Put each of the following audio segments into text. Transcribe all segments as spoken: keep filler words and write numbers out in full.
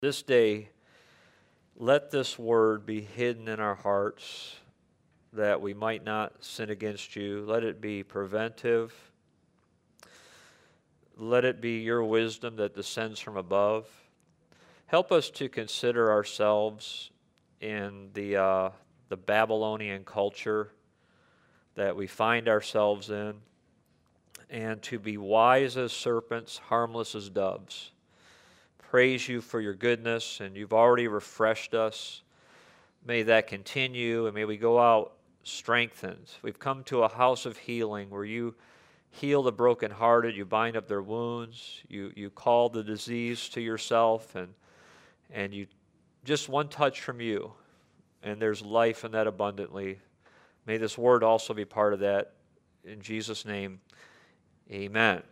This day, let this word be hidden in our hearts that we might not sin against you. Let it be preventive. Let it be your wisdom that descends from above. Help us to consider ourselves in the, uh, the Babylonian culture that we find ourselves in, and to be wise as serpents, harmless as doves. Praise you for your goodness, and you've already refreshed us. May that continue, and may we go out strengthened. We've come to a house of healing where you heal the brokenhearted, you bind up their wounds, you, you call the disease to yourself, and, and you just one touch from you, and there's life in that abundantly. May this word also be part of that. In Jesus' name, amen.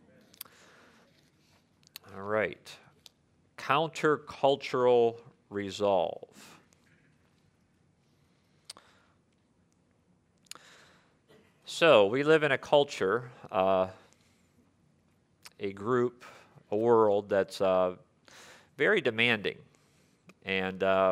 All right. Countercultural resolve. So, we live in a culture, uh, a group, a world that's uh, very demanding. And uh,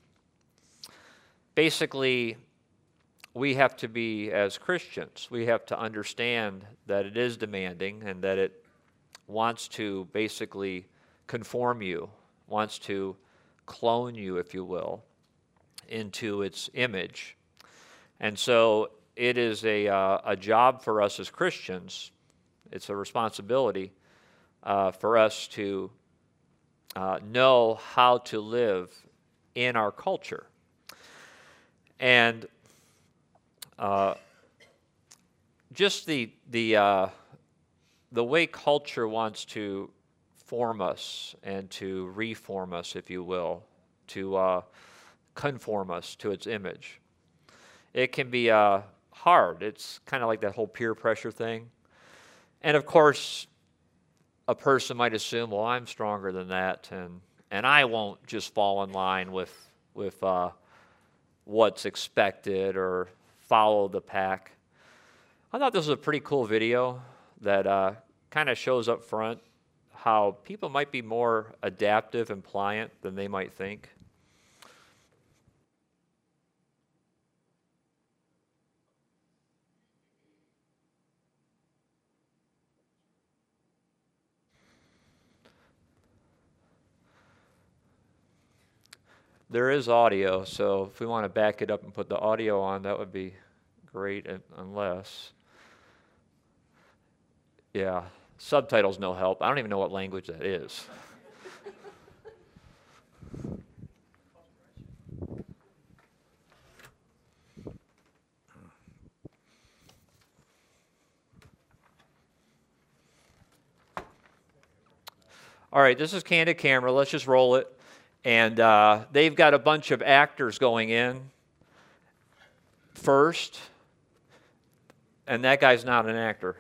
basically, we have to be, as Christians, we have to understand that it is demanding and that it wants to basically conform you, wants to clone you, if you will, into its image. And so it is a, uh, a job for us as Christians, it's a responsibility uh, for us to uh, know how to live in our culture. And uh, just the, the, uh, the way culture wants to form us and to reform us, if you will, to uh, conform us to its image. It can be uh, hard. It's kind of like that whole peer pressure thing. And of course, a person might assume, well, I'm stronger than that, and and I won't just fall in line with with uh, what's expected or follow the pack. I thought this was a pretty cool video that uh, kind of shows up front how people might be more adaptive and pliant than they might think. There is audio, so if we want to back it up and put the audio on, that would be great, unless, yeah, subtitles no help. I don't even know what language that is. All right, this is Candid Camera. Let's just roll it. And uh, they've got a bunch of actors going in first, and that guy's not an actor.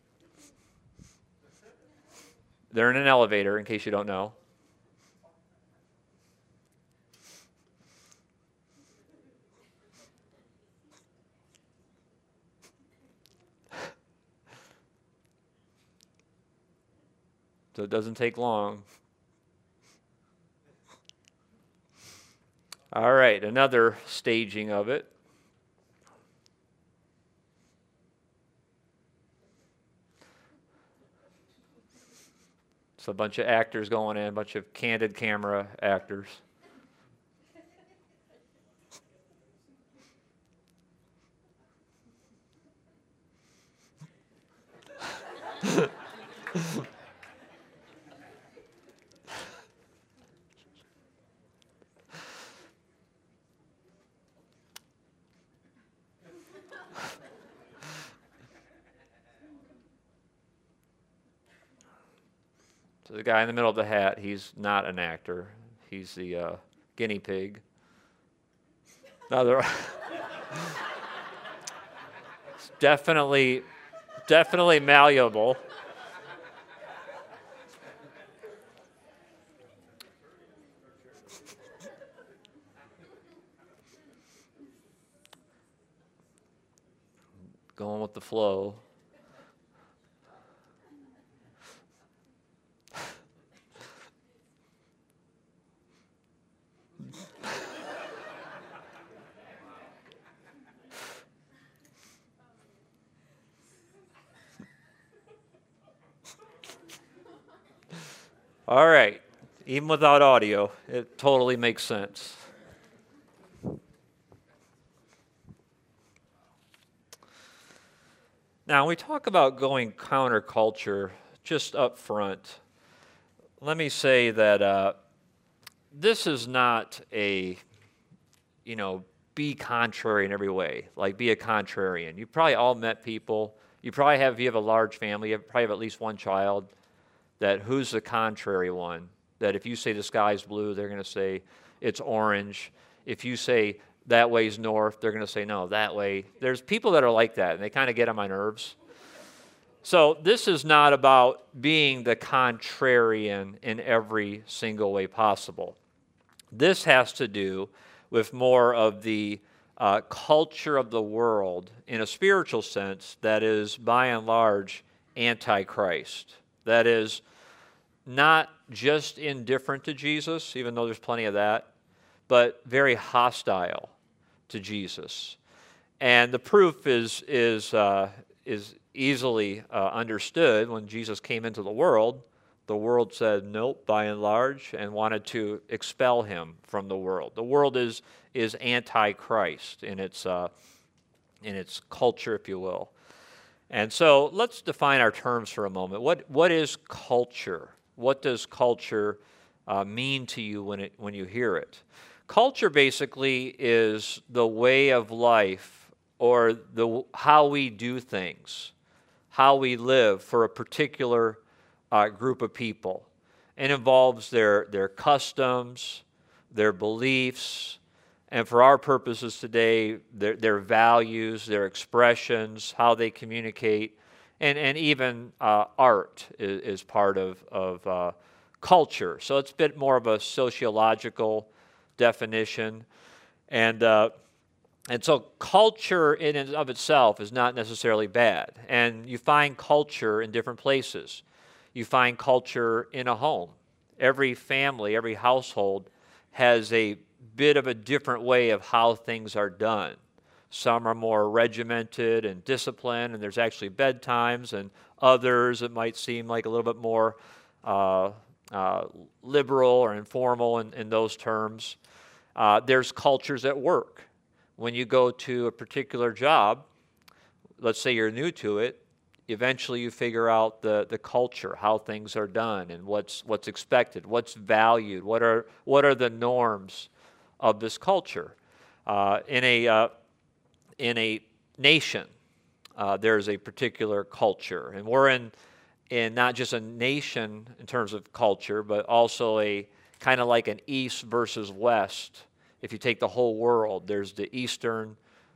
They're in an elevator, in case you don't know. So it doesn't take long. All right, another staging of it. So a bunch of actors going in, a bunch of Candid Camera actors. So the guy in the middle of the hat, he's not an actor. He's the uh, guinea pig. No, they're definitely, definitely malleable. Going with the flow. All right. Even without audio, it totally makes sense. Now, when we talk about going counterculture, just up front, let me say that uh, this is not a, you know, be contrary in every way, like be a contrarian. You probably all met people. You probably have, if you have a large family, you probably have at least one child that who's the contrary one, that if you say the sky's blue, they're going to say it's orange. If you say that way's north, they're going to say no, that way. There's people that are like that, and they kind of get on my nerves. So this is not about being the contrarian in every single way possible. This has to do with more of the uh, culture of the world in a spiritual sense that is, by and large, anti-Christ. That is not just indifferent to Jesus, even though there's plenty of that, but very hostile to Jesus. And the proof is, is, uh, is easily uh, understood. When Jesus came into the world, the world said nope, by and large, and wanted to expel him from the world. The world is is anti-Christ in its uh, in its culture, if you will. And so let's define our terms for a moment. What what is culture? What does culture uh, mean to you when it when you hear it? Culture basically is the way of life, or the how we do things, how we live for a particular Uh, group of people. It involves their, their customs, their beliefs, and for our purposes today, their, their values, their expressions, how they communicate, and, and even uh, art is, is part of, of uh, culture. So it's a bit more of a sociological definition. And, uh, and so culture in and of itself is not necessarily bad. And you find culture in different places. You find culture in a home. Every family, every household has a bit of a different way of how things are done. Some are more regimented and disciplined, and there's actually bedtimes, and others it might seem like a little bit more uh, uh, liberal or informal in, in those terms. Uh, there's cultures at work. When you go to a particular job, let's say you're new to it, eventually you figure out the, the culture, how things are done, and what's what's expected, what's valued, what are what are the norms of this culture. Uh, in a uh, in a nation, uh, there's a particular culture, and we're in in not just a nation in terms of culture, but also a kind of like an East versus West. If you take the whole world, there's the Eastern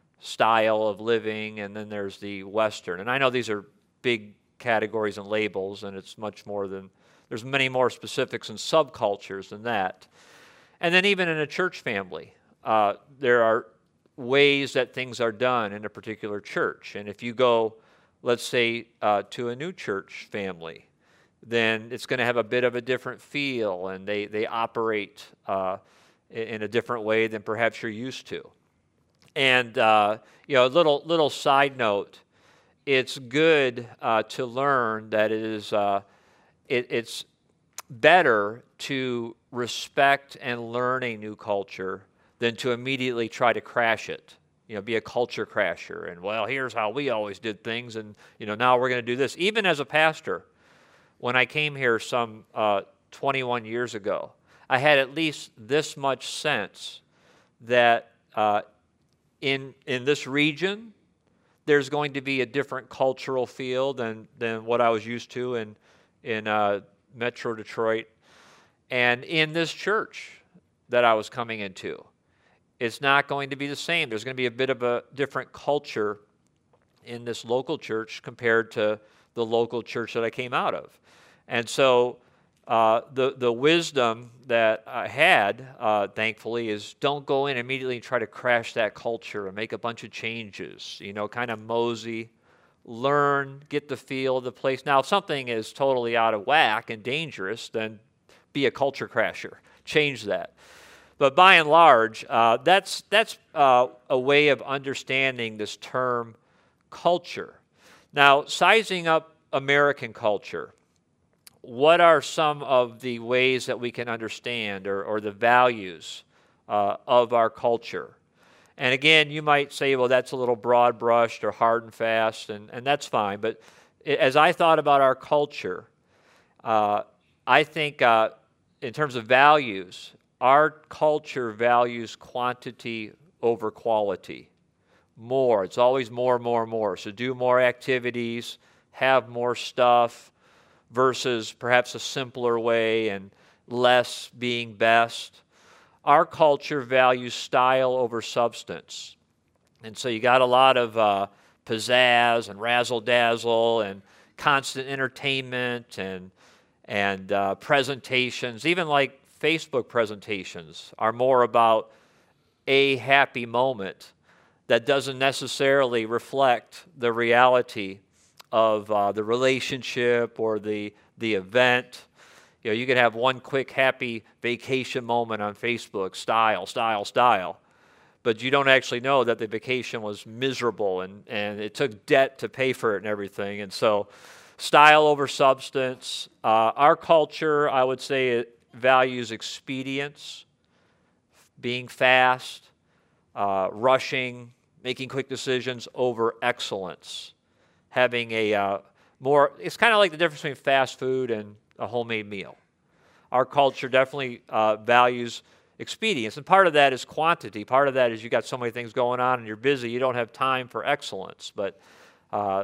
style of living, and then there's the Western. And I know these are big categories and labels, and it's much more than, there's many more specifics and subcultures than that. And then even in a church family, uh, there are ways that things are done in a particular church. And if you go, let's say, uh, to a new church family, then it's going to have a bit of a different feel, and they, they operate uh, in a different way than perhaps you're used to. And, uh, you know, a little, little side note, it's good uh, to learn that it is, uh, it, it's better to respect and learn a new culture than to immediately try to crash it. You know, be a culture crasher, and, well, here's how we always did things, and, you know, now we're going to do this. Even as a pastor, when I came here some uh, twenty-one years ago, I had at least this much sense that uh, in in this region, there's going to be a different cultural feel than than what I was used to in in uh, Metro Detroit, and in this church that I was coming into, it's not going to be the same. There's going to be a bit of a different culture in this local church compared to the local church that I came out of, and so. Uh, the, the wisdom that I had, uh, thankfully, is don't go in immediately and try to crash that culture and make a bunch of changes. You know, kind of mosey, learn, get the feel of the place. Now, if something is totally out of whack and dangerous, then be a culture crasher. Change that. But by and large, uh, that's, that's uh, a way of understanding this term culture. Now, sizing up American culture, what are some of the ways that we can understand or, or the values uh, of our culture? And again, you might say, well, that's a little broad brushed or hard and fast, and, and that's fine. But as I thought about our culture, uh, I think uh, in terms of values, our culture values quantity over quality. More. It's always more, more, more. So do more activities, have more stuff, versus perhaps a simpler way and less being best. Our culture values style over substance. And so you got a lot of uh, pizzazz and razzle-dazzle and constant entertainment and, and uh, presentations. Even like Facebook presentations are more about a happy moment that doesn't necessarily reflect the reality of uh, the relationship or the, the event. You know, you can have one quick happy vacation moment on Facebook, style, style, style, but you don't actually know that the vacation was miserable and, and it took debt to pay for it and everything. And so style over substance. Uh, our culture, I would say, it values expedience, being fast, uh, rushing, making quick decisions over excellence, having a uh, more, it's kind of like the difference between fast food and a homemade meal. Our culture definitely uh, values expedience, and part of that is quantity. Part of that is you got so many things going on and you're busy, you don't have time for excellence. But uh,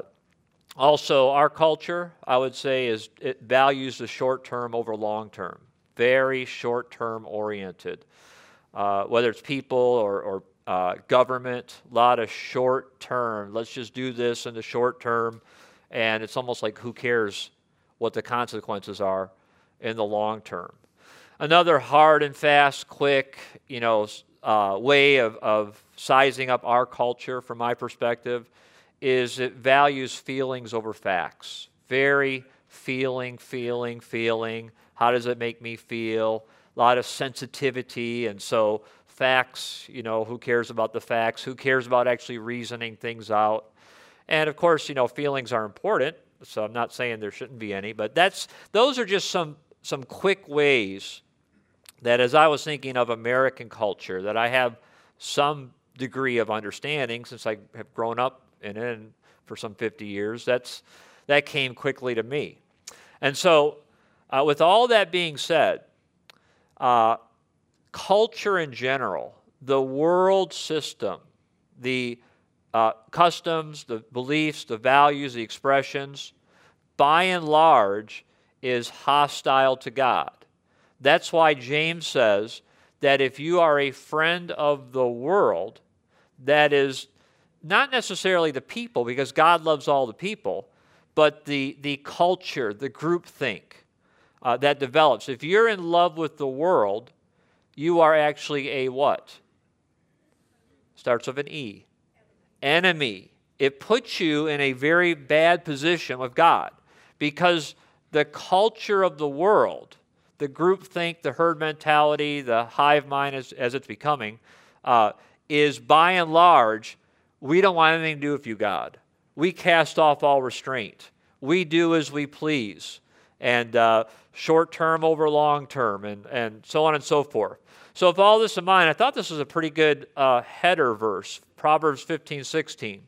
also our culture, I would say, is it values the short term over long term. Very short term oriented. Uh, whether it's people or, or uh, government, a lot of short term. Let's just do this in the short term, and it's almost like who cares what the consequences are in the long term. Another hard and fast, quick, you know, uh, way of, of sizing up our culture, from my perspective, is it values feelings over facts. Very feeling, feeling, feeling. How does it make me feel? A lot of sensitivity, and so facts, you know, who cares about the facts? Who cares about actually reasoning things out? And of course, you know, feelings are important, so I'm not saying there shouldn't be any, but that's those are just some some quick ways that, as I was thinking of American culture, that I have some degree of understanding since I have grown up in it for some fifty years. That's that came quickly to me. And so uh, with all that being said, uh, culture in general, the world system, the uh, customs, the beliefs, the values, the expressions, by and large, is hostile to God. That's why James says that if you are a friend of the world, that is not necessarily the people, because God loves all the people, but the, the culture, the groupthink uh, that develops. If you're in love with the world, you are actually a what? Starts with an E. Enemy. It puts you in a very bad position with God, because the culture of the world, the groupthink, the herd mentality, the hive mind as, as it's becoming, uh, is by and large, we don't want anything to do with you, God. We cast off all restraint. We do as we please. And uh, short term over long term, and, and so on and so forth. So with all this in mind, I thought this was a pretty good uh, header verse, Proverbs fifteen sixteen.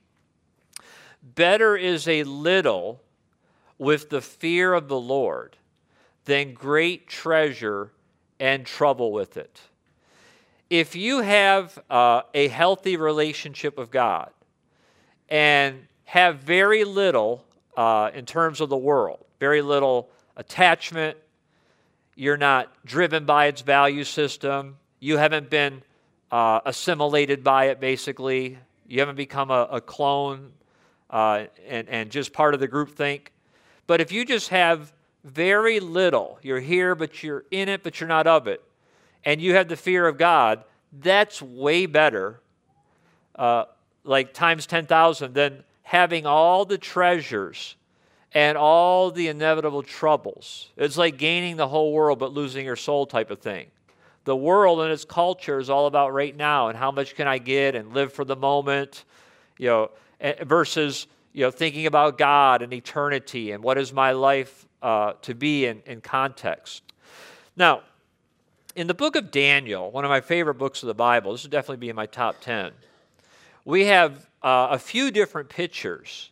Better is a little with the fear of the Lord than great treasure and trouble with it. If you have uh, a healthy relationship with God and have very little uh, in terms of the world, very little attachment, you're not driven by its value system, you haven't been uh, assimilated by it, basically, you haven't become a, a clone uh, and, and just part of the groupthink. But if you just have very little, you're here, but you're in it, but you're not of it, and you have the fear of God, that's way better, uh, like times ten thousand, than having all the treasures and all the inevitable troubles. It's like gaining the whole world but losing your soul type of thing. The world and its culture is all about right now and how much can I get and live for the moment, you know, versus, you know, thinking about God and eternity and what is my life uh, to be in, in context. Now, in the book of Daniel, one of my favorite books of the Bible, this would definitely be in my top ten, we have uh, a few different pictures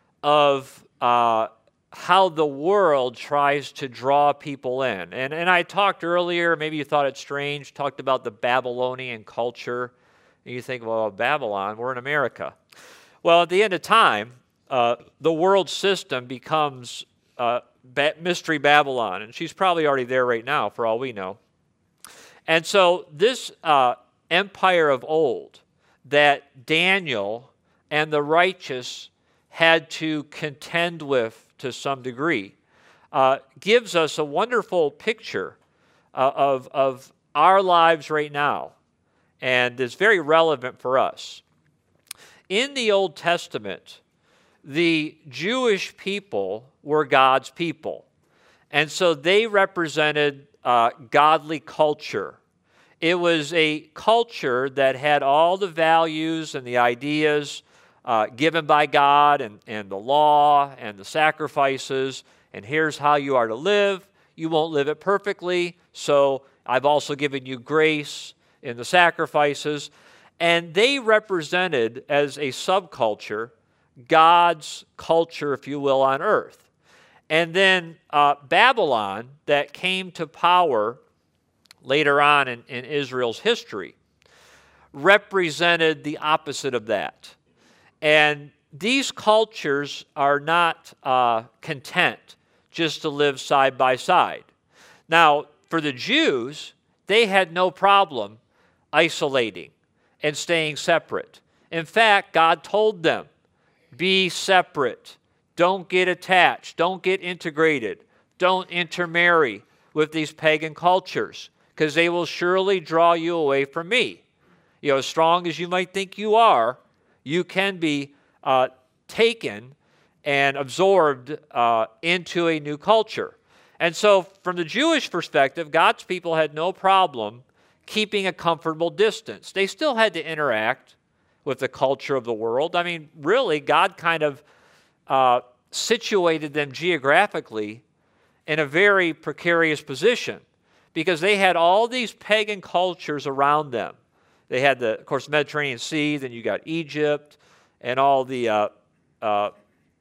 of uh, how the world tries to draw people in. And, and I talked earlier, maybe you thought it strange, talked about the Babylonian culture. And you think, well, Babylon, we're in America. Well, at the end of time, uh, the world system becomes uh, ba- Mystery Babylon. And she's probably already there right now, for all we know. And so this uh, empire of old that Daniel and the righteous had to contend with to some degree uh, gives us a wonderful picture uh, of, of our lives right now, and is very relevant for us. In the Old Testament, the Jewish people were God's people, and so they represented uh, godly culture. It was a culture that had all the values and the ideas uh, given by God, and, and the law and the sacrifices, and here's how you are to live. You won't live it perfectly, so I've also given you grace in the sacrifices. And they represented, as a subculture, God's culture, if you will, on earth. And then uh, Babylon, that came to power later on in, in Israel's history, represented the opposite of that. And these cultures are not uh, content just to live side by side. Now, for the Jews, they had no problem isolating and staying separate. In fact, God told them, be separate. Don't get attached. Don't get integrated. Don't intermarry with these pagan cultures, because they will surely draw you away from me. You know, as strong as you might think you are, you can be uh, taken and absorbed uh, into a new culture. And so from the Jewish perspective, God's people had no problem keeping a comfortable distance. They still had to interact with the culture of the world. I mean, really, God kind of uh, situated them geographically in a very precarious position, because they had all these pagan cultures around them. They had, the, of course, Mediterranean Sea, then you got Egypt, and all the uh, uh,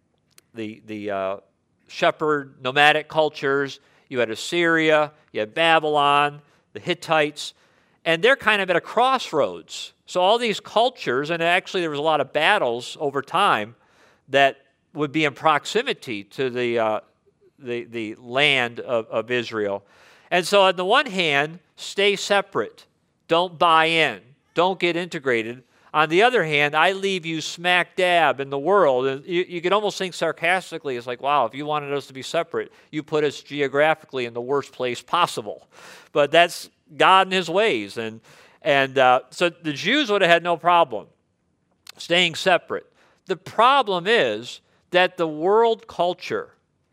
the, the uh, shepherd nomadic cultures. You had Assyria, you had Babylon, the Hittites, and they're kind of at a crossroads. So all these cultures, and actually there was a lot of battles over time that would be in proximity to the, uh, the, the land of, of Israel. And so on the one hand, stay separate. Don't buy in. Don't get integrated. On the other hand, I leave you smack dab in the world. And you, you could almost think sarcastically, it's like, wow, if you wanted us to be separate, you put us geographically in the worst place possible. But that's God and his ways. And, and uh, so the Jews would have had no problem staying separate. The problem is that the world culture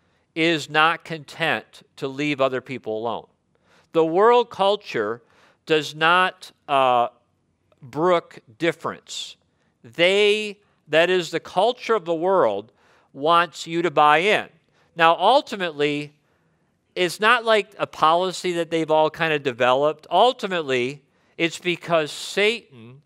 is not content to leave other people alone. The world culture does not uh, brook difference. They, that is the culture of the world, wants you to buy in. Now, ultimately, it's not like a policy that they've all kind of developed. Ultimately, it's because Satan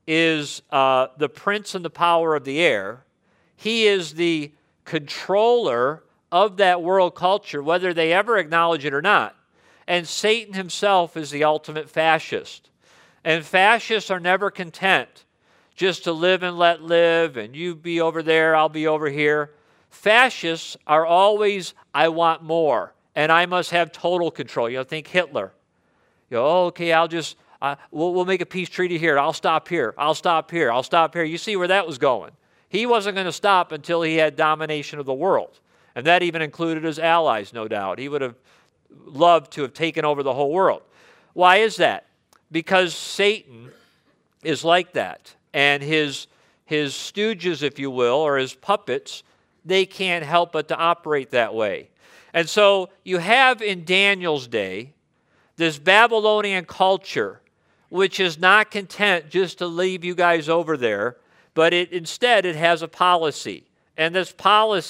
is uh, the prince and the power of the air. He is the controller of that world culture, whether they ever acknowledge it or not. And Satan himself is the ultimate fascist. And fascists are never content just to live and let live, and you be over there, I'll be over here. Fascists are always, I want more, and I must have total control. You know, think Hitler. You know, oh, okay, I'll just, uh, we'll, we'll make a peace treaty here. I'll stop here. I'll stop here. I'll stop here. You see where that was going. He wasn't going to stop until he had domination of the world. And that even included his allies, no doubt. He would have loved to have taken over the whole world. Why is that? Because Satan is like that. And his, his stooges, if you will, or his puppets, they can't help but to operate that way. And so you have in Daniel's day this Babylonian culture, which is not content just to leave you guys over there, but it, instead it has a policy. And this policy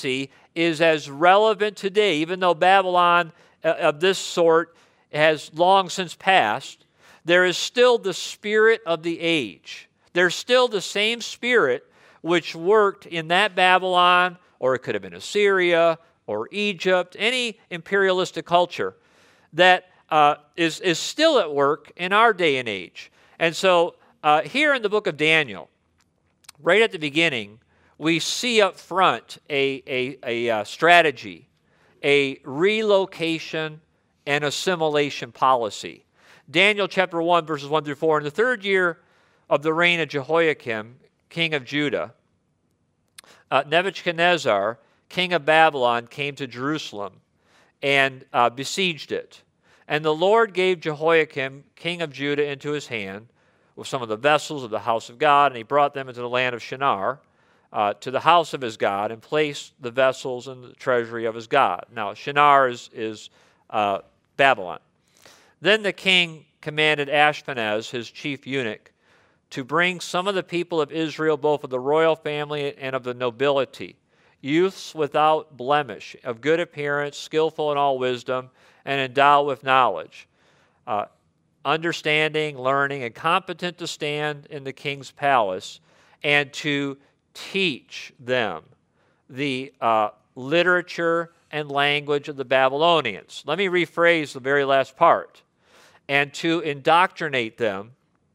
is as relevant today, even though Babylon uh, of this sort has long since passed. There is still the spirit of the age. There's still the same spirit which worked in that Babylon, or it could have been Assyria or Egypt, any imperialistic culture that uh, is, is still at work in our day and age. And so uh, here in the book of Daniel, right at the beginning, we see up front a, a, a, a strategy, a relocation and assimilation policy. Daniel chapter one, verses one through four. In the third year of the reign of Jehoiakim, king of Judah, uh, Nebuchadnezzar, king of Babylon, came to Jerusalem and uh, besieged it. And the Lord gave Jehoiakim, king of Judah, into his hand with some of the vessels of the house of God, and he brought them into the land of Shinar, uh, to the house of his God, and placed the vessels in the treasury of his God. Now, Shinar is, is uh, Babylon. Then the king commanded Ashpenaz, his chief eunuch, to bring some of the people of Israel, both of the royal family and of the nobility, youths without blemish, of good appearance, skillful in all wisdom, and endowed with knowledge, uh, understanding, learning, and competent to stand in the king's palace, and to teach them the uh, literature and language of the Babylonians. Let me rephrase the very last part. And to indoctrinate them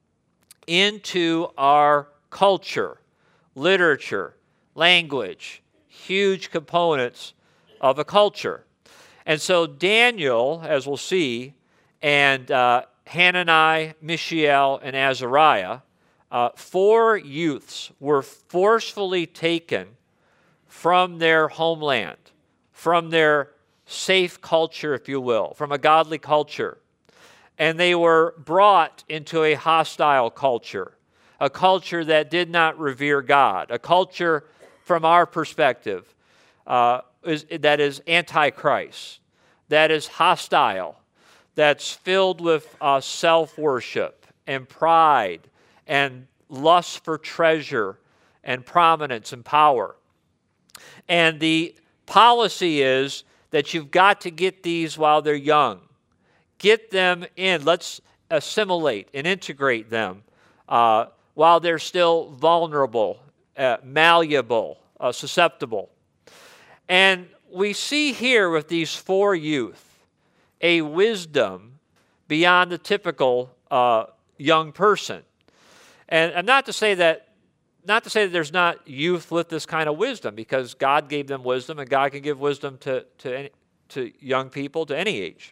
into our culture, literature, language, huge components of a culture. And so Daniel, as we'll see, and uh, Hanani, Mishael, and Azariah, uh, four youths were forcefully taken from their homeland, from their safe culture, if you will, from a godly culture. And they were brought into a hostile culture, a culture that did not revere God, a culture, from our perspective, uh, is, that is antichrist, that is hostile, that's filled with uh, self-worship and pride and lust for treasure and prominence and power. And the policy is that you've got to get these while they're young. Get them in. Let's assimilate and integrate them uh, while they're still vulnerable, uh, malleable, uh, susceptible. And we see here with these four youth a wisdom beyond the typical uh, young person. And, and not to say that, not to say that there's not youth with this kind of wisdom, because God gave them wisdom, and God can give wisdom to to, any, to young people to any age.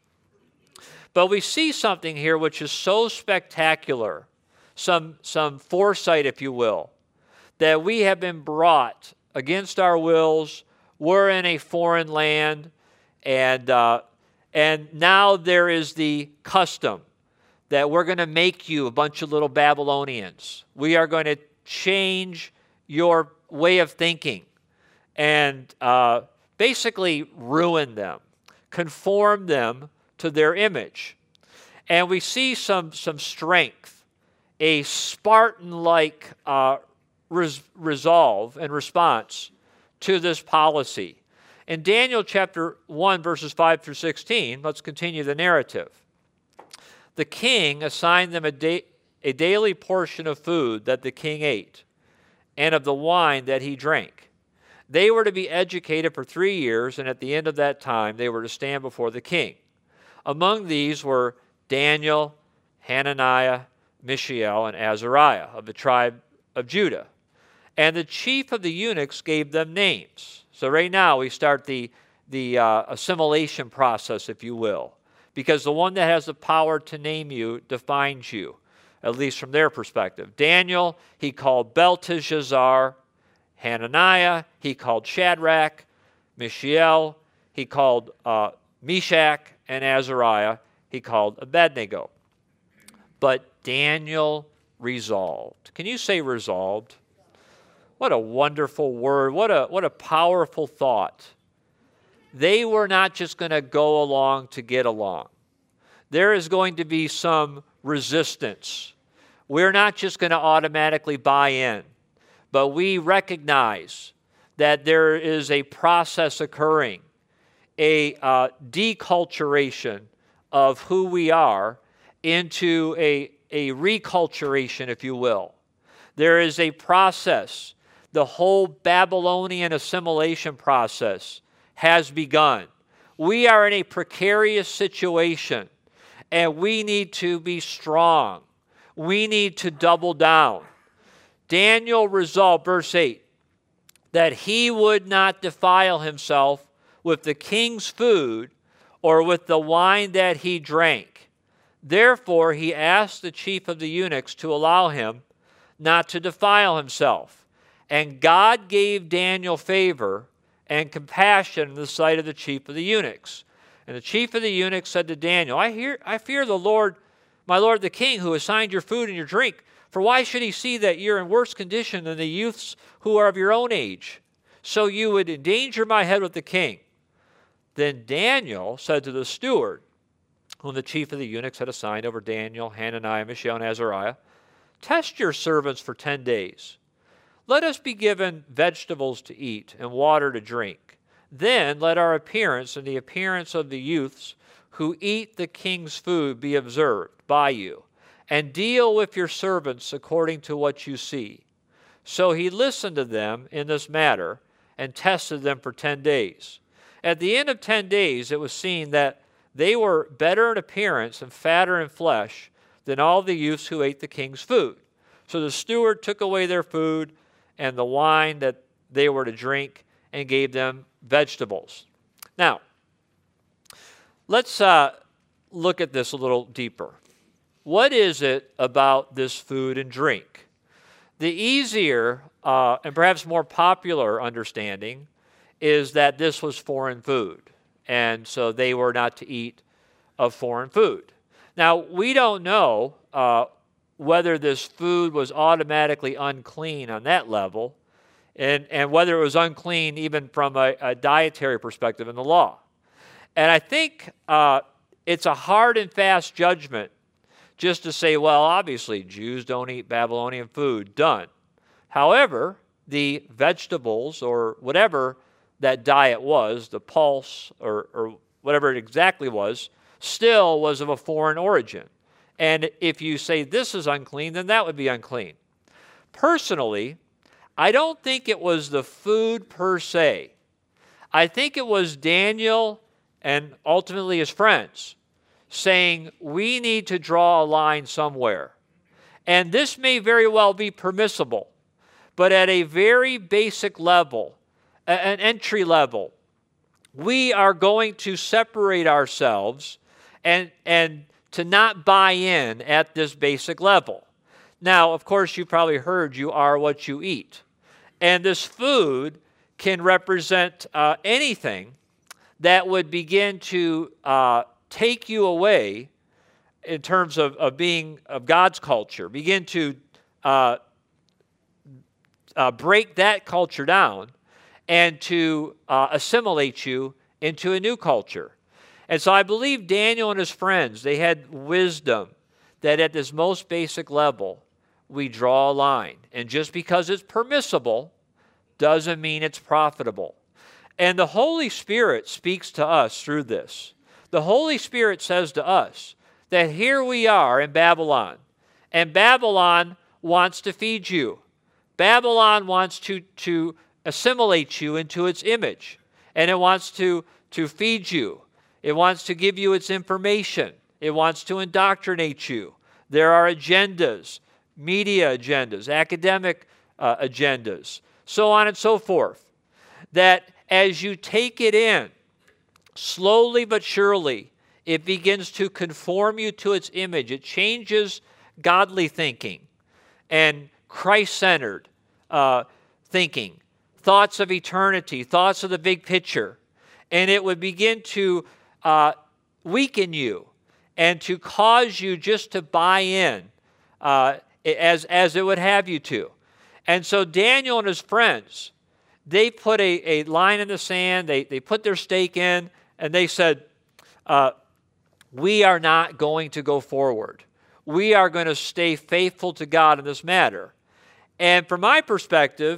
But we see something here which is so spectacular, some, some foresight, if you will, that we have been brought against our wills. We're in a foreign land, and, uh, and now there is the custom that we're going to make you a bunch of little Babylonians. We are going to change your way of thinking and uh, basically ruin them, conform them to their image. And we see some, some strength, a Spartan-like uh, res resolve and response to this policy. In Daniel chapter one, verses five through sixteen, let's continue the narrative. The king assigned them a, da a daily portion of food that the king ate, and of the wine that he drank. They were to be educated for three years, and at the end of that time they were to stand before the king. Among these were Daniel, Hananiah, Mishael, and Azariah of the tribe of Judah. And the chief of the eunuchs gave them names. So right now we start the, the uh, assimilation process, if you will, because the one that has the power to name you defines you, at least from their perspective. Daniel, he called Belteshazzar. Hananiah, he called Shadrach. Mishael, he called uh, Meshach. And Azariah, he called Abednego. But Daniel resolved. Can you say resolved? What a wonderful word. What a, what a powerful thought. They were not just going to go along to get along. There is going to be some resistance. We're not just going to automatically buy in, but we recognize that there is a process occurring, a uh, deculturation of who we are into a, a reculturation, if you will. There is a process. The whole Babylonian assimilation process has begun. We are in a precarious situation, and we need to be strong. We need to double down. Daniel resolved, verse eight, that he would not defile himself with the king's food or with the wine that he drank. Therefore he asked the chief of the eunuchs to allow him not to defile himself. And God gave Daniel favor and compassion in the sight of the chief of the eunuchs. And the chief of the eunuchs said to Daniel, I hear, I fear the Lord, my lord the king, who assigned your food and your drink. For why should he see that you're in worse condition than the youths who are of your own age? So you would endanger my head with the king. Then Daniel said to the steward, whom the chief of the eunuchs had assigned over Daniel, Hananiah, Mishael, and Azariah, test your servants for ten days. Let us be given vegetables to eat and water to drink. Then let our appearance and the appearance of the youths who eat the king's food be observed by you, and deal with your servants according to what you see. So he listened to them in this matter and tested them for ten days. At the end of ten days, it was seen that they were better in appearance and fatter in flesh than all the youths who ate the king's food. So the steward took away their food and the wine that they were to drink and gave them vegetables. Now, let's uh, look at this a little deeper. What is it about this food and drink? The easier uh, and perhaps more popular understanding is that this was foreign food, and so they were not to eat of foreign food. Now, we don't know uh, whether this food was automatically unclean on that level, and, and whether it was unclean even from a, a dietary perspective in the law. And I think uh, it's a hard and fast judgment just to say, well, obviously, Jews don't eat Babylonian food, done. However, the vegetables or whatever that diet was, the pulse or, or whatever it exactly was, still was of a foreign origin. And if you say this is unclean, then that would be unclean. Personally, I don't think it was the food per se. I think it was Daniel and ultimately his friends saying, we need to draw a line somewhere. And this may very well be permissible, but at a very basic level, an entry level, we are going to separate ourselves and, and to not buy in at this basic level. Now, of course, you probably heard you are what you eat. And this food can represent uh, anything that would begin to uh, take you away in terms of, of being of God's culture, begin to uh, uh, break that culture down and to uh, assimilate you into a new culture. And so I believe Daniel and his friends, they had wisdom that at this most basic level, we draw a line. And just because it's permissible doesn't mean it's profitable. And the Holy Spirit speaks to us through this. The Holy Spirit says to us that here we are in Babylon, and Babylon wants to feed you. Babylon wants to, to assimilate you into its image, and it wants to, to feed you. It wants to give you its information. It wants to indoctrinate you. There are agendas, media agendas, academic uh, agendas, so on and so forth, that as you take it in, slowly but surely, it begins to conform you to its image. It changes godly thinking and Christ-centered uh, thinking, thoughts of eternity, thoughts of the big picture. And it would begin to uh, weaken you and to cause you just to buy in uh, as, as it would have you to. And so Daniel and his friends, they put a, a line in the sand, they, they put their stake in, and they said, uh, we are not going to go forward. We are going to stay faithful to God in this matter. And from my perspective,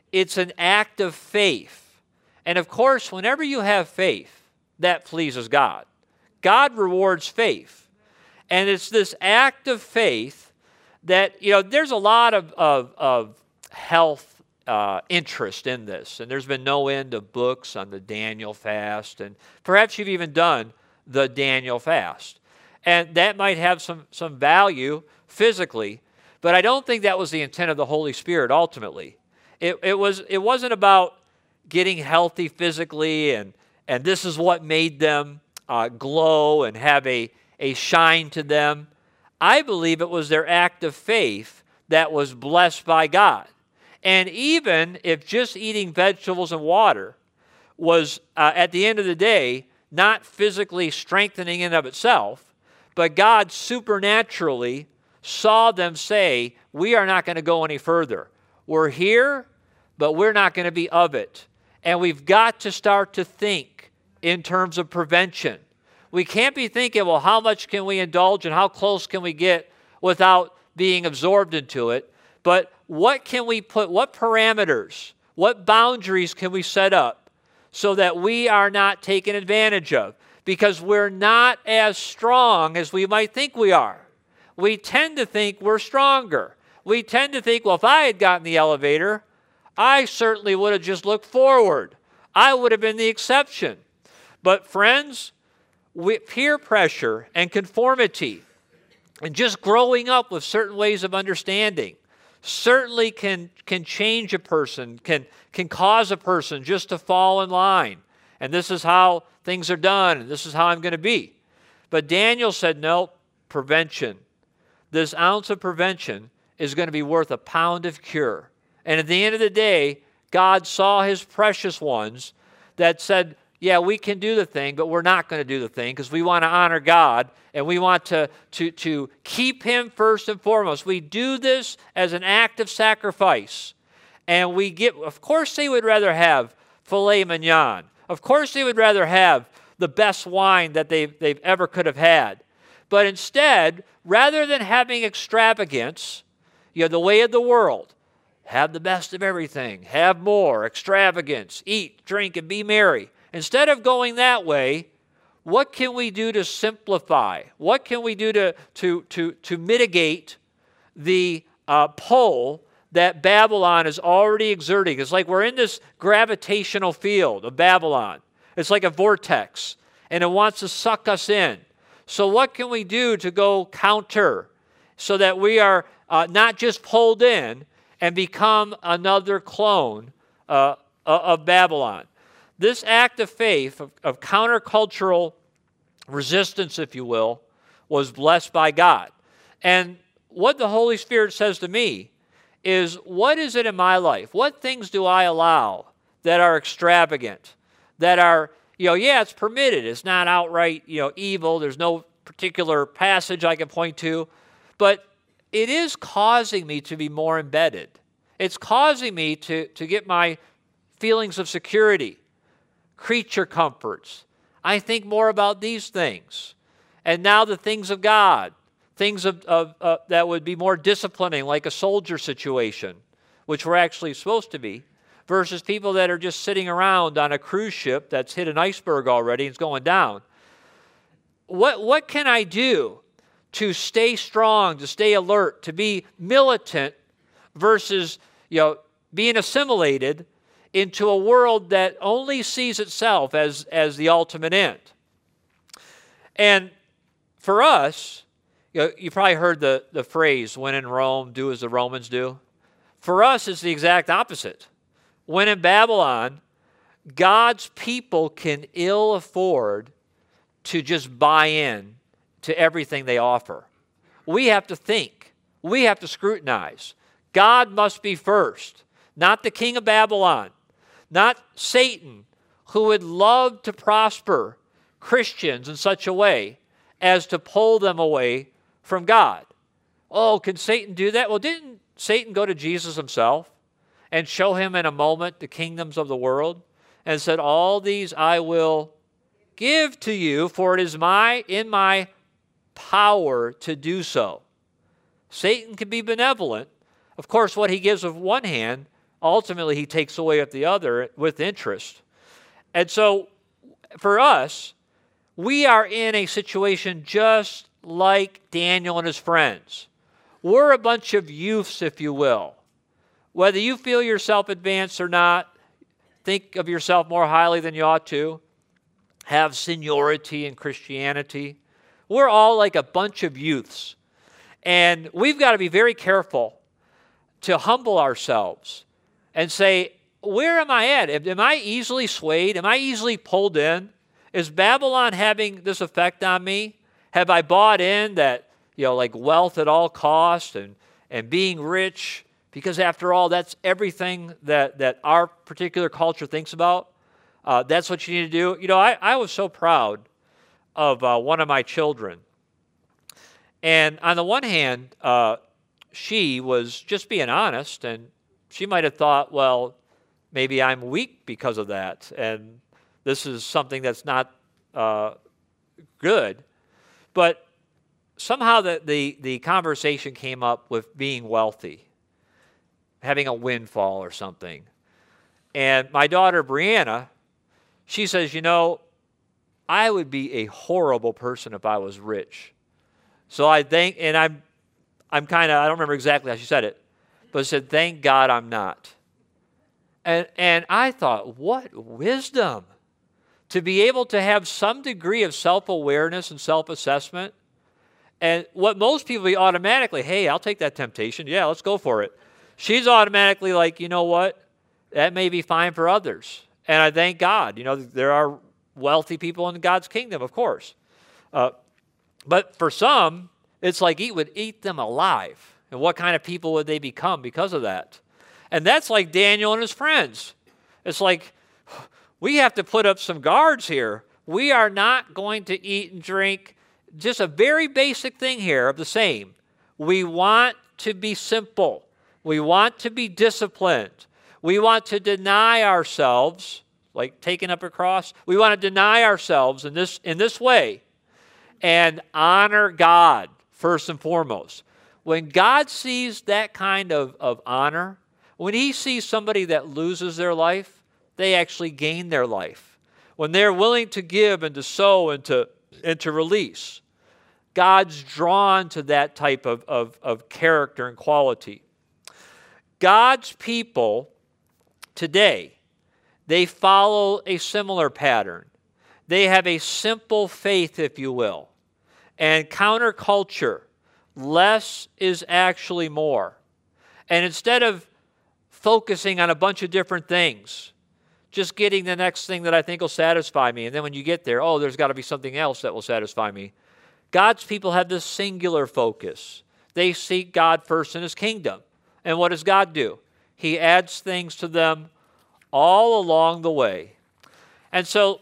it's an act of faith. And of course, whenever you have faith, that pleases God. God rewards faith. And it's this act of faith that, you know, there's a lot of, of, of health uh, interest in this. And there's been no end of books on the Daniel fast. And perhaps you've even done the Daniel fast. And that might have some, some value physically, but I don't think that was the intent of the Holy Spirit ultimately. It, it, was, it wasn't about getting healthy physically, and, and this is what made them uh, glow and have a, a shine to them. I believe it was their act of faith that was blessed by God. And even if just eating vegetables and water was, uh, at the end of the day, not physically strengthening in and of itself, but God supernaturally saw them say, we are not going to go any further. We're here, but we're not going to be of it. And we've got to start to think in terms of prevention. We can't be thinking, well, how much can we indulge and how close can we get without being absorbed into it? But what can we put, what parameters, what boundaries can we set up so that we are not taken advantage of? Because we're not as strong as we might think we are. We tend to think we're stronger. We tend to think, well, if I had gotten the elevator, I certainly would have just looked forward. I would have been the exception. But friends, we, peer pressure and conformity and just growing up with certain ways of understanding certainly can, can change a person, can, can cause a person just to fall in line. And this is how things are done, and this is how I'm going to be. But Daniel said, no, prevention. This ounce of prevention is going to be worth a pound of cure. And at the end of the day, God saw his precious ones that said, yeah, we can do the thing, but we're not going to do the thing because we want to honor God and we want to, to, to keep him first and foremost. We do this as an act of sacrifice. And we get, of course they would rather have filet mignon. Of course they would rather have the best wine that they've, they've ever could have had. But instead, rather than having extravagance, you know, the way of the world, have the best of everything, have more, extravagance, eat, drink, and be merry. Instead of going that way, what can we do to simplify? What can we do to, to, to, to mitigate the uh, pull that Babylon is already exerting? It's like we're in this gravitational field of Babylon. It's like a vortex, and it wants to suck us in. So what can we do to go counter so that we are uh, not just pulled in and become another clone uh, of Babylon? This act of faith, of, of countercultural resistance, if you will, was blessed by God. And what the Holy Spirit says to me is, what is it in my life? What things do I allow that are extravagant, that are, you know, yeah, it's permitted. It's not outright, you know, evil. There's no particular passage I can point to. But it is causing me to be more embedded. It's causing me to, to get my feelings of security, creature comforts. I think more about these things. And now the things of God, things of, of uh, that would be more disciplining, like a soldier situation, which we're actually supposed to be, versus people that are just sitting around on a cruise ship that's hit an iceberg already and it's going down. What, what can I do to stay strong, to stay alert, to be militant versus, you know, being assimilated into a world that only sees itself as, as the ultimate end? And for us, you know, you probably heard the, the phrase, when in Rome, do as the Romans do. For us, it's the exact opposite. When in Babylon, God's people can ill afford to just buy in to everything they offer. We have to think. We have to scrutinize. God must be first, not the king of Babylon, not Satan, who would love to prosper Christians in such a way as to pull them away from God. Oh, can Satan do that? Well, didn't Satan go to Jesus himself and show him in a moment the kingdoms of the world and said, all these I will give to you, for it is my in my power to do so. Satan can be benevolent. Of course, what he gives with one hand ultimately he takes away at the other with interest. And so for us, we are in a situation just like Daniel and his friends. We're a bunch of youths, if you will. Whether you feel yourself advanced or not, think of yourself more highly than you ought to, have seniority in Christianity. We're all like a bunch of youths. And we've got to be very careful to humble ourselves and say, where am I at? Am I easily swayed? Am I easily pulled in? Is Babylon having this effect on me? Have I bought in that, you know, like wealth at all costs and, and being rich? Because after all, that's everything that, that our particular culture thinks about. Uh, that's what you need to do. You know, I, I was so proud of uh, one of my children. And on the one hand, uh, she was just being honest, and she might have thought, well, maybe I'm weak because of that, and this is something that's not uh, good. But somehow the, the, the conversation came up with being wealthy, having a windfall or something. And my daughter, Brianna, she says, you know, I would be a horrible person if I was rich. So I think, and I'm, I'm kind of, I don't remember exactly how she said it, but she said, thank God I'm not. And, and I thought, what wisdom to be able to have some degree of self-awareness and self-assessment. And what most people be automatically, hey, I'll take that temptation. Yeah, let's go for it. She's automatically like, you know what? That may be fine for others. And I thank God. You know, there are wealthy people in God's kingdom, of course. Uh, but for some, it's like it would eat them alive. And what kind of people would they become because of that? And that's like Daniel and his friends. It's like, we have to put up some guards here. We are not going to eat and drink. Just a very basic thing here of the same. We want to be simple. We want to be disciplined. We want to deny ourselves, like taking up a cross. We want to deny ourselves in this, in this way and honor God first and foremost. When God sees that kind of, of honor, when he sees somebody that loses their life, they actually gain their life. When they're willing to give and to sow and to, and to release, God's drawn to that type of, of, of character and quality. God's people today, they follow a similar pattern. They have a simple faith, if you will. And counterculture, less is actually more. And instead of focusing on a bunch of different things, just getting the next thing that I think will satisfy me, and then when you get there, oh, there's got to be something else that will satisfy me. God's people have this singular focus. They seek God first in his kingdom. And what does God do? He adds things to them all along the way. And so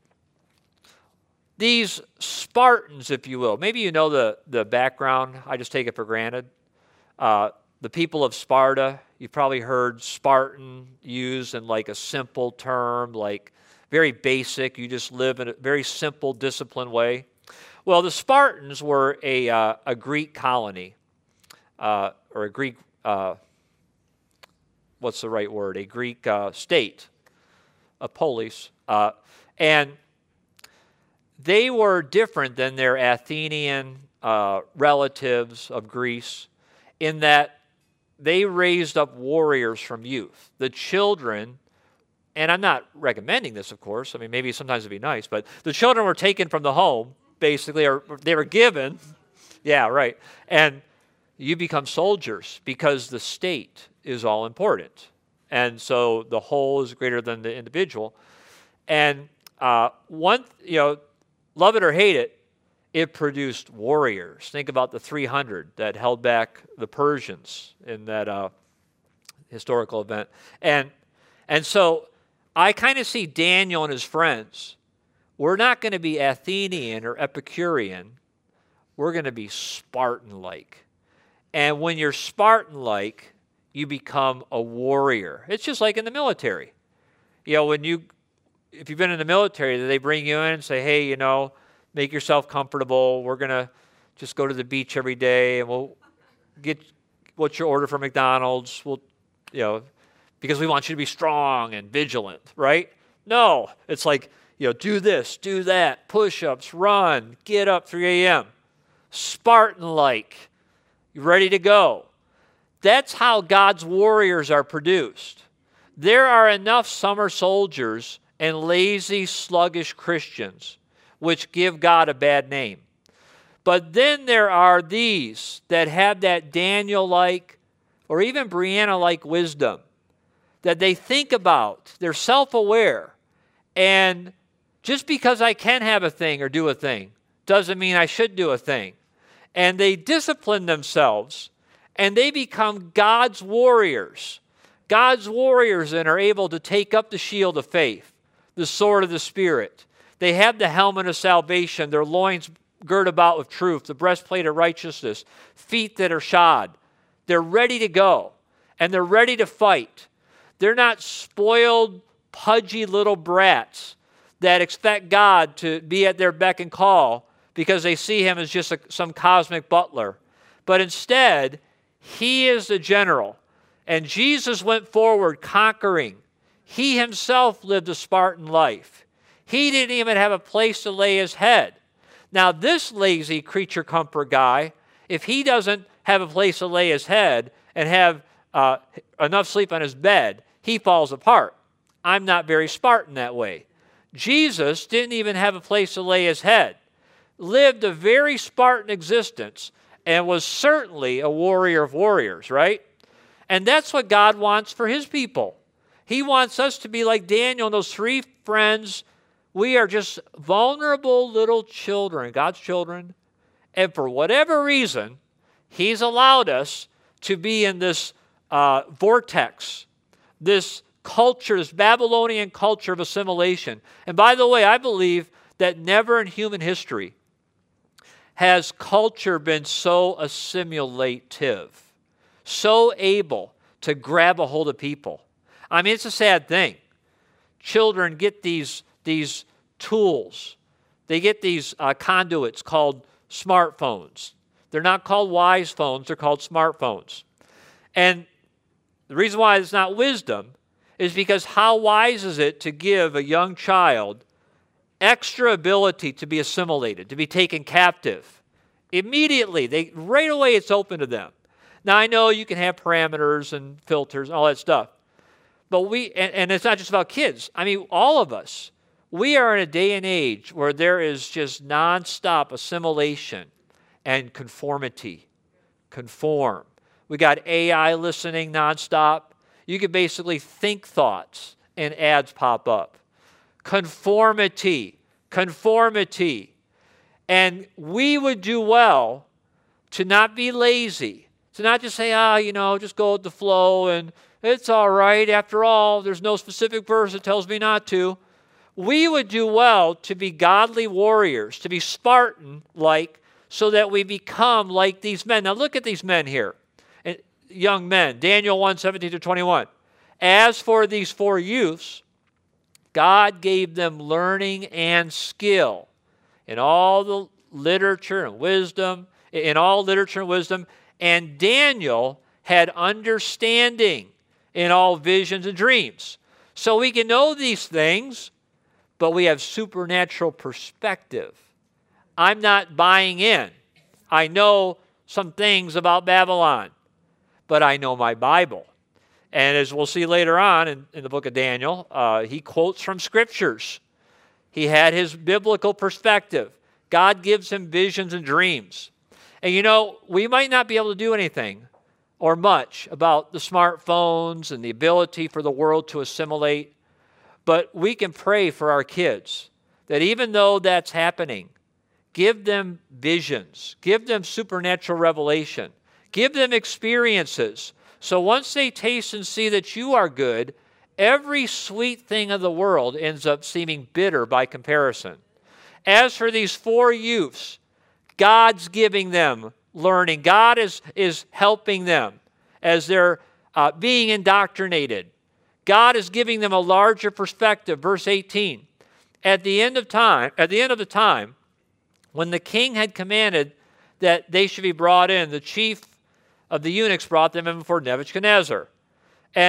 these Spartans, if you will, maybe you know the, the background. I just take it for granted. Uh, the people of Sparta, you've probably heard Spartan used in like a simple term, like very basic. You just live in a very simple, disciplined way. Well, the Spartans were a, uh, a Greek colony, uh, or a Greek, uh, what's the right word? A Greek uh, state, a polis. Uh, and they were different than their Athenian uh, relatives of Greece in that they raised up warriors from youth. The children, and I'm not recommending this, of course. I mean, maybe sometimes it'd be nice, but the children were taken from the home, basically, or they were given. Yeah, right. And you become soldiers because the state is all important. And so the whole is greater than the individual. And uh, one, you know, love it or hate it, it produced warriors. Think about the three hundred that held back the Persians in that uh, historical event. And, and so I kind of see Daniel and his friends. We're not going to be Athenian or Epicurean. We're going to be Spartan-like. And when you're Spartan-like, you become a warrior. It's just like in the military. You know, when you, if you've been in the military, they bring you in and say, hey, you know, make yourself comfortable. We're going to just go to the beach every day, and we'll get what's your order from McDonald's. We'll, you know, because we want you to be strong and vigilant, right? No, it's like, you know, do this, do that, push-ups, run, get up three a m Spartan-like, ready to go. That's how God's warriors are produced. There are enough summer soldiers and lazy, sluggish Christians which give God a bad name. But then there are these that have that Daniel-like or even Brianna-like wisdom that they think about. They're self-aware. And just because I can have a thing or do a thing doesn't mean I should do a thing. And they discipline themselves, and they become God's warriors. God's warriors and are able to take up the shield of faith, the sword of the Spirit. They have the helmet of salvation, their loins girt about with truth, the breastplate of righteousness, feet that are shod. They're ready to go, and they're ready to fight. They're not spoiled, pudgy little brats that expect God to be at their beck and call because they see him as just a, some cosmic butler. But instead, he is the general. And Jesus went forward conquering. He himself lived a Spartan life. He didn't even have a place to lay his head. Now, this lazy creature comfort guy, if he doesn't have a place to lay his head and have uh, enough sleep on his bed, he falls apart. I'm not very Spartan that way. Jesus didn't even have a place to lay his head, lived a very Spartan existence, and was certainly a warrior of warriors, right? And that's what God wants for his people. He wants us to be like Daniel and those three friends. We are just vulnerable little children, God's children. And for whatever reason, he's allowed us to be in this uh, vortex, this culture, this Babylonian culture of assimilation. And by the way, I believe that never in human history has culture been so assimilative, so able to grab a hold of people. I mean, it's a sad thing. Children get these, these tools. They get these uh, conduits called smartphones. They're not called wise phones. They're called smartphones. And the reason why it's not wisdom is because how wise is it to give a young child extra ability to be assimilated, to be taken captive? Immediately, they right away it's open to them. Now, I know you can have parameters and filters and all that stuff, but we, and, and it's not just about kids. I mean, all of us, we are in a day and age where there is just nonstop assimilation and conformity. Conform. We got A I listening nonstop. You can basically think thoughts and ads pop up. Conformity. Conformity. And we would do well to not be lazy, to not just say, ah, you know, just go with the flow and it's all right. After all, there's no specific verse that tells me not to. We would do well to be godly warriors, to be Spartan-like, so that we become like these men. Now look at these men here, young men. Daniel one, seventeen to twenty-one. As for these four youths, God gave them learning and skill in all the literature and wisdom, in all literature and wisdom, and Daniel had understanding in all visions and dreams. So we can know these things, but we have supernatural perspective. I'm not buying in. I know some things about Babylon, but I know my Bible. And as we'll see later on in, in the book of Daniel, uh, he quotes from scriptures. He had his biblical perspective. God gives him visions and dreams. And you know, we might not be able to do anything or much about the smartphones and the ability for the world to assimilate, but we can pray for our kids that even though that's happening, give them visions, give them supernatural revelation, give them experiences. So once they taste and see that you are good, every sweet thing of the world ends up seeming bitter by comparison. As for these four youths, God's giving them learning. God is, is helping them as they're uh, being indoctrinated. God is giving them a larger perspective. Verse eighteen. At the end of time, at the end of the time, when the king had commanded that they should be brought in, the chief of the eunuchs brought them in before Nebuchadnezzar. And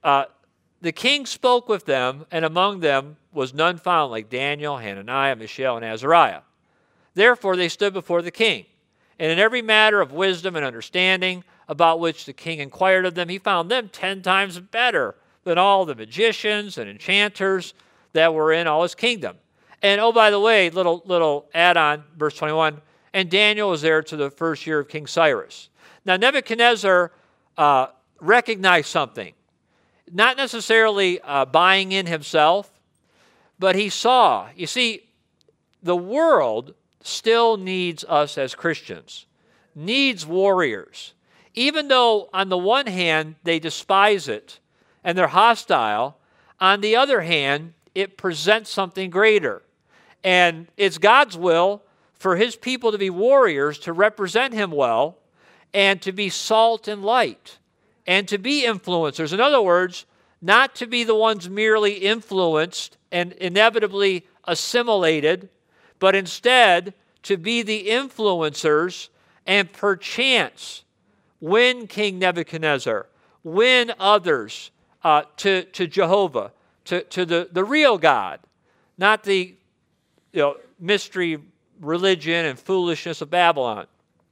uh, the king spoke with them, and among them was none found like Daniel, Hananiah, Mishael, and Azariah. Therefore they stood before the king. And in every matter of wisdom and understanding about which the king inquired of them, he found them ten times better than all the magicians and enchanters that were in all his kingdom. And oh, by the way, little little add-on, verse twenty-one, and Daniel was there to the first year of King Cyrus. Now Nebuchadnezzar uh, recognized something, not necessarily uh, buying in himself, but he saw, you see, the world still needs us as Christians, needs warriors. Even though on the one hand they despise it and they're hostile, on the other hand, it presents something greater. And it's God's will for his people to be warriors, to represent him well, and to be salt and light, and to be influencers. In other words, not to be the ones merely influenced and inevitably assimilated, but instead to be the influencers and perchance win King Nebuchadnezzar, win others uh, to, to Jehovah, to, to the, the real God, not the you know, mystery religion and foolishness of Babylon.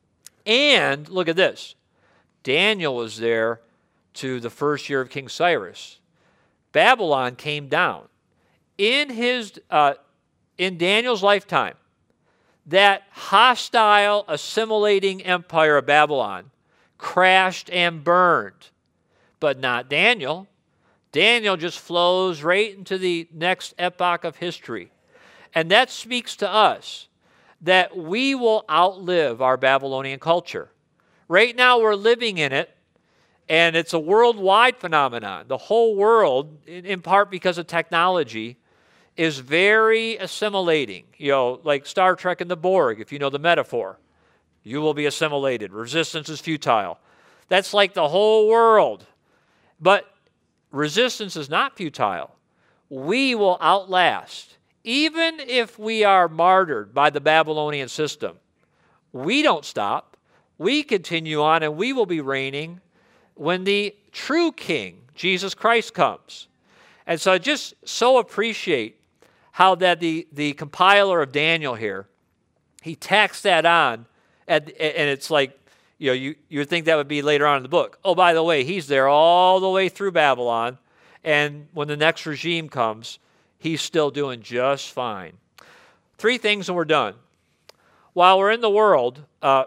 And look at this. Daniel was there to the first year of King Cyrus. Babylon came down. In his, uh, in Daniel's lifetime, that hostile, assimilating empire of Babylon crashed and burned. But not Daniel. Daniel just flows right into the next epoch of history. And that speaks to us that we will outlive our Babylonian culture. Right now we're living in it, and it's a worldwide phenomenon. The whole world, in part because of technology, is very assimilating. You know, like Star Trek and the Borg, if you know the metaphor. You will be assimilated. Resistance is futile. That's like the whole world. But resistance is not futile. We will outlast. Even if we are martyred by the Babylonian system, we don't stop. We continue on, and we will be reigning when the true king, Jesus Christ, comes. And so I just so appreciate how that the, the compiler of Daniel here, he tacks that on, and, and it's like, you know, you, you would think that would be later on in the book. Oh, by the way, he's there all the way through Babylon, and when the next regime comes, he's still doing just fine. Three things and we're done. While we're in the world, uh,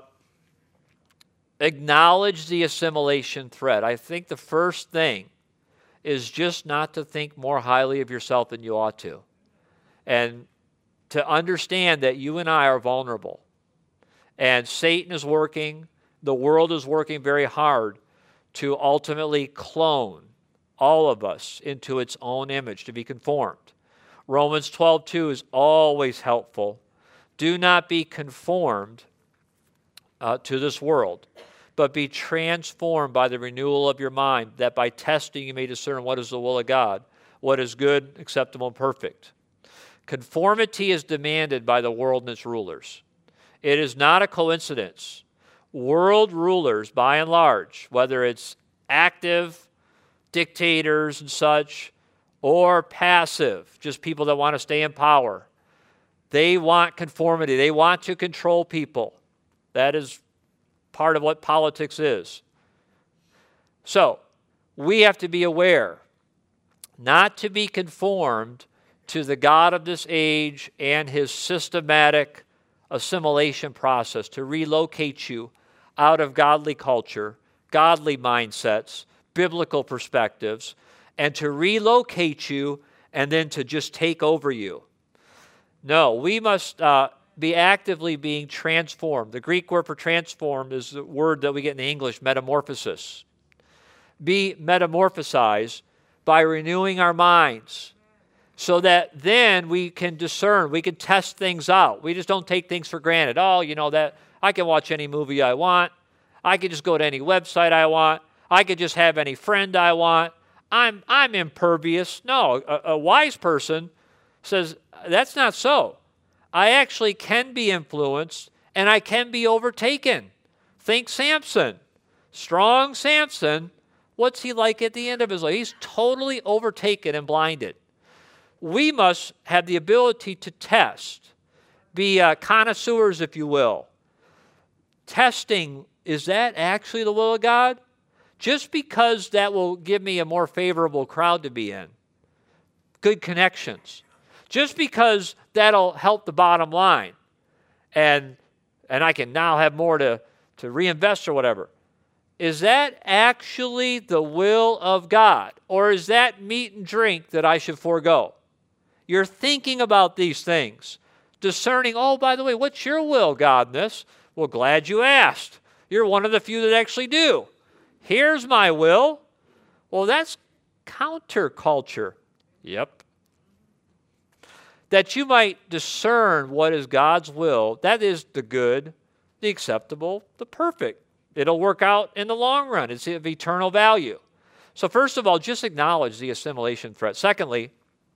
acknowledge the assimilation threat. I think the first thing is just not to think more highly of yourself than you ought to. And to understand that you and I are vulnerable. And Satan is working, the world is working very hard to ultimately clone all of us into its own image, to be conformed. Romans twelve two is always helpful. Do not be conformed uh, to this world, but be transformed by the renewal of your mind, that by testing you may discern what is the will of God, what is good, acceptable, and perfect. Conformity is demanded by the world and its rulers. It is not a coincidence. World rulers, by and large, whether it's active dictators and such, or passive, just people that want to stay in power, they want conformity. They want to control people. That is part of what politics is. So, we have to be aware not to be conformed to the God of this age and his systematic assimilation process to relocate you out of godly culture, godly mindsets, biblical perspectives, and to relocate you and then to just take over you. No, we must uh, be actively being transformed. The Greek word for transformed is the word that we get in the English, metamorphosis. Be metamorphosized by renewing our minds so that then we can discern, we can test things out. We just don't take things for granted. Oh, you know, that I can watch any movie I want. I can just go to any website I want. I could just have any friend I want. I'm, I'm impervious. No, a, a wise person says, that's not so. I actually can be influenced and I can be overtaken. Think Samson. Strong Samson What's he like at the end of his life? He's totally overtaken and blinded. We must have the ability to test, be uh, connoisseurs, if you will. Testing, is that actually the will of God? Just because that will give me a more favorable crowd to be in, good connections. Just because that'll help the bottom line, and and I can now have more to, to reinvest or whatever. Is that actually the will of God? Or is that meat and drink that I should forego? You're thinking about these things, discerning, oh, by the way, what's your will, God, in this? Well, glad you asked. You're one of the few that actually do. Here's my will. Well, that's counterculture. Yep. That you might discern what is God's will. That is the good, the acceptable, the perfect. It'll work out in the long run. It's of eternal value. So first of all, just acknowledge the assimilation threat. Secondly,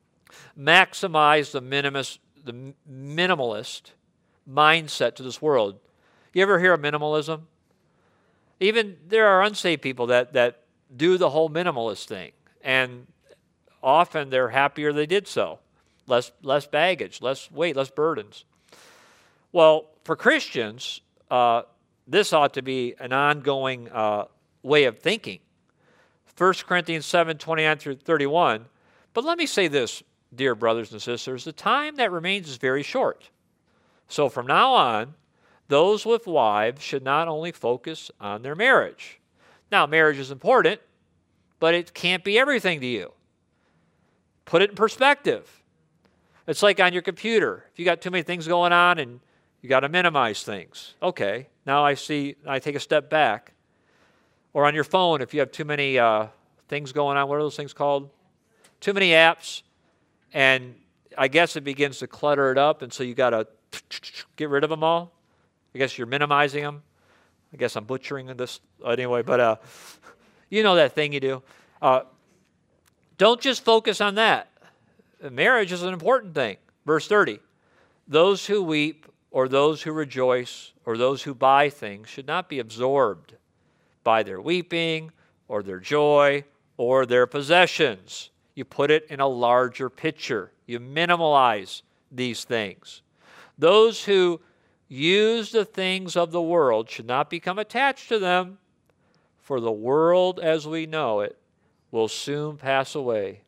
maximize the minimalist, the minimalist mindset to this world. You ever hear of minimalism? Even there are unsaved people that, that do the whole minimalist thing. And often they're happier they did so. Less, less baggage, less weight, less burdens. Well, for Christians, uh, this ought to be an ongoing uh, way of thinking. First Corinthians seven, twenty-nine through thirty-one. But let me say this, dear brothers and sisters, the time that remains is very short. So from now on, those with wives should not only focus on their marriage. Now, marriage is important, but it can't be everything to you. Put it in perspective. It's like on your computer. If you got too many things going on and you got to minimize things. Okay, now I see, I take a step back. Or on your phone, if you have too many uh, things going on, what are those things called? Too many apps, and I guess it begins to clutter it up, and so you got to get rid of them all. I guess you're minimizing them. I guess I'm butchering this anyway, but uh, you know that thing you do. Uh, don't just focus on that. Marriage is an important thing. Verse thirty, those who weep or those who rejoice or those who buy things should not be absorbed by their weeping or their joy or their possessions. You put it in a larger picture. You minimalize these things. Those who use the things of the world should not become attached to them, for the world as we know it will soon pass away.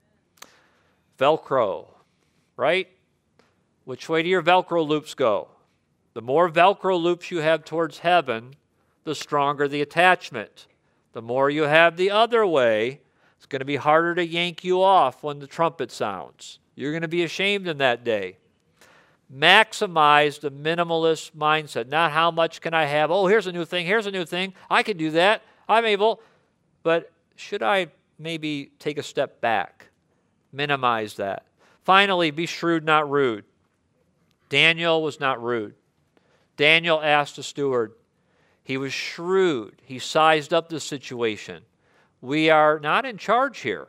Velcro, right? Which way do your Velcro loops go? The more Velcro loops you have towards heaven, the stronger the attachment. The more you have the other way, it's going to be harder to yank you off when the trumpet sounds. You're going to be ashamed in that day. Maximize the minimalist mindset. Not how much can I have? Oh, here's a new thing. Here's a new thing. I can do that. I'm able. But should I maybe take a step back? Minimize that. Finally, be shrewd, not rude. Daniel was not rude. Daniel asked the steward. He was shrewd. He sized up the situation. We are not in charge here.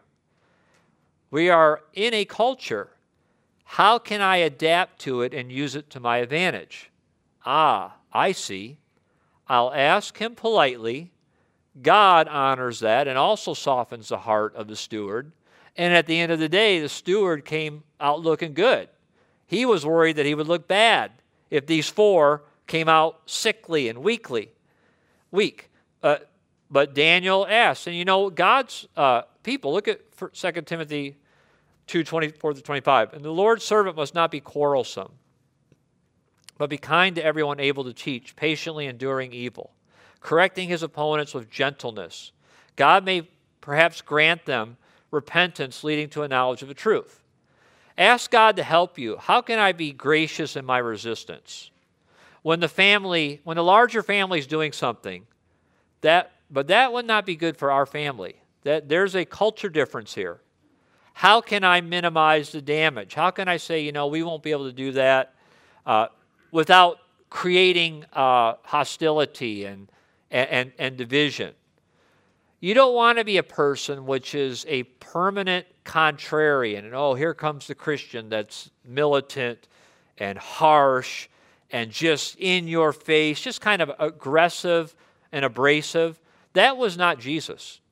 We are in a culture. How can I adapt to it and use it to my advantage? Ah, I see. I'll ask him politely. God honors that and also softens the heart of the steward. And at the end of the day, the steward came out looking good. He was worried that he would look bad if these four came out sickly and weakly, weak. Uh, but Daniel asked, and you know, God's uh, people, look at Second Timothy two, twenty-four to twenty-five. And the Lord's servant must not be quarrelsome, but be kind to everyone, able to teach, patiently enduring evil, correcting his opponents with gentleness. God may perhaps grant them repentance leading to a knowledge of the truth. Ask God to help you. How can I be gracious in my resistance? When the family, when the larger family is doing something, that, but that would not be good for our family. That there's a culture difference here. How can I minimize the damage? How can I say, you know, we won't be able to do that uh, without creating uh, hostility and, and, and division? You don't want to be a person which is a permanent contrarian. And oh, here comes the Christian that's militant and harsh and just in your face, just kind of aggressive and abrasive. That was not Jesus.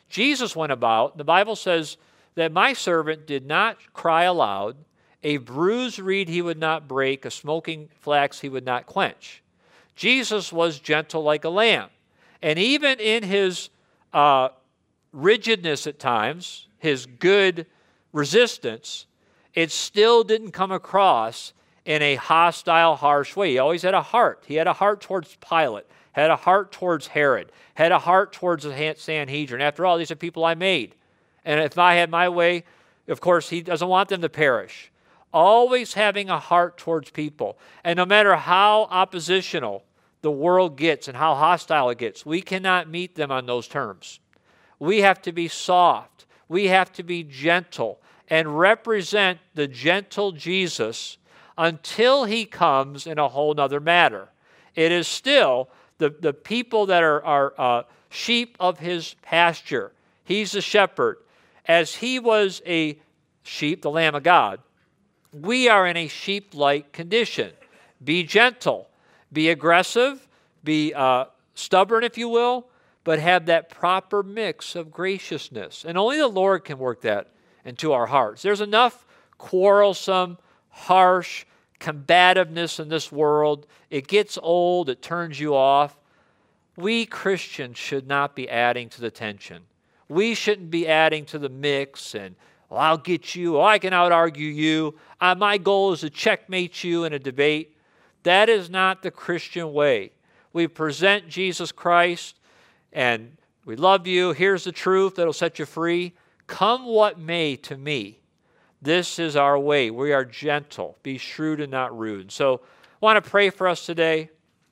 Jesus went about, the Bible says that my servant did not cry aloud, a bruised reed he would not break, a smoking flax he would not quench. Jesus was gentle like a lamb. And even in his uh, rigidness at times, his good resistance, it still didn't come across in a hostile, harsh way. He always had a heart. He had a heart towards Pilate, had a heart towards Herod, had a heart towards the Sanhedrin. After all, these are people I made. And if I had my way, of course, he doesn't want them to perish. Always having a heart towards people. And no matter how oppositional the world gets and how hostile it gets, we cannot meet them on those terms. We have to be soft. We have to be gentle and represent the gentle Jesus until he comes in a whole nother matter. It is still the, the people that are, are uh, sheep of his pasture. He's the shepherd. As he was a sheep, the Lamb of God, we are in a sheep-like condition. Be gentle. Be aggressive. Be uh, stubborn, if you will, but have that proper mix of graciousness. And only the Lord can work that into our hearts. There's enough quarrelsome, harsh combativeness in this world. It gets old. It turns you off. We Christians should not be adding to the tension. We shouldn't be adding to the mix and, oh, I'll get you. Oh, I can out-argue you. Uh, my goal is to checkmate you in a debate. That is not the Christian way. We present Jesus Christ and we love you. Here's the truth that will set you free. Come what may to me. This is our way. We are gentle. Be shrewd and not rude. So I want to pray for us today.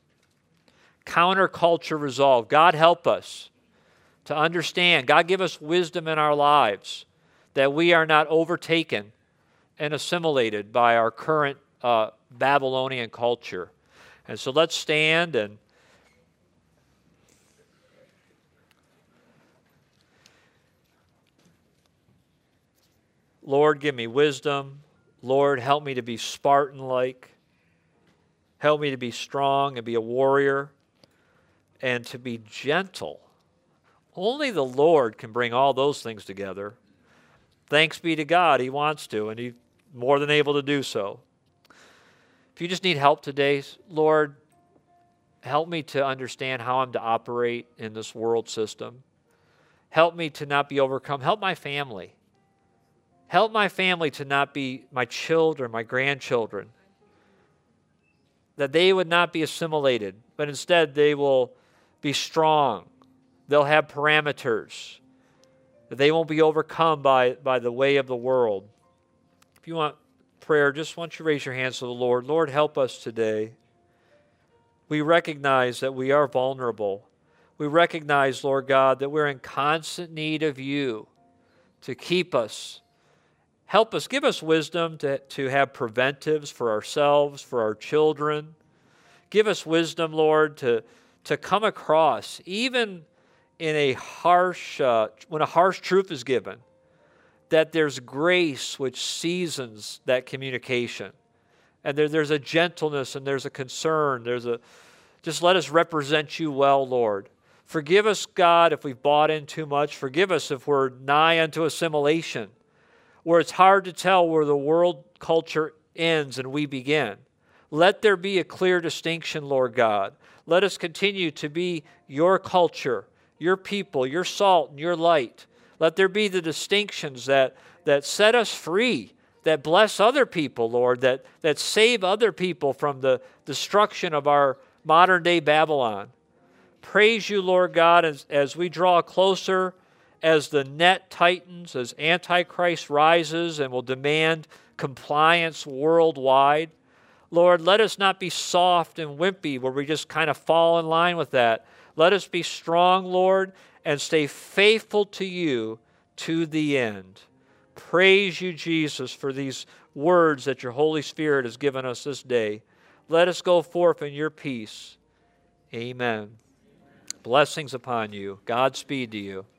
Counterculture resolve. God help us to understand. God give us wisdom in our lives that we are not overtaken and assimilated by our current uh, Babylonian culture. And so let's stand and Lord, give me wisdom. Lord, help me to be Spartan-like. Help me to be strong and be a warrior and to be gentle. Only the Lord can bring all those things together. Thanks be to God, he wants to, and he's more than able to do so. If you just need help today, Lord, help me to understand how I'm to operate in this world system. Help me to not be overcome. Help my family. Help my family to not be my children, my grandchildren, that they would not be assimilated, but instead they will be strong. They'll have parameters, that they won't be overcome by, by the way of the world. If you want prayer, just want you to raise your hands to the Lord. Lord, help us today. We recognize that we are vulnerable. We recognize, Lord God, that we're in constant need of you to keep us. Help us, give us wisdom to, to have preventives for ourselves, for our children. Give us wisdom, Lord, to, to come across, even in a harsh, uh, when a harsh truth is given, that there's grace which seasons that communication. And there, there's a gentleness and there's a concern. There's a, just let us represent you well, Lord. Forgive us, God, if we've bought in too much. Forgive us if we're nigh unto assimilation, where it's hard to tell where the world culture ends and we begin. Let there be a clear distinction, Lord God. Let us continue to be your culture, your people, your salt and your light. Let there be the distinctions that, that set us free, that bless other people, Lord, that, that save other people from the destruction of our modern-day Babylon. Praise you, Lord God, as, as we draw closer, as the net tightens, as Antichrist rises and will demand compliance worldwide. Lord, let us not be soft and wimpy where we just kind of fall in line with that. Let us be strong, Lord, and stay faithful to you to the end. Praise you, Jesus, for these words that your Holy Spirit has given us this day. Let us go forth in your peace. Amen. Blessings upon you. Godspeed to you.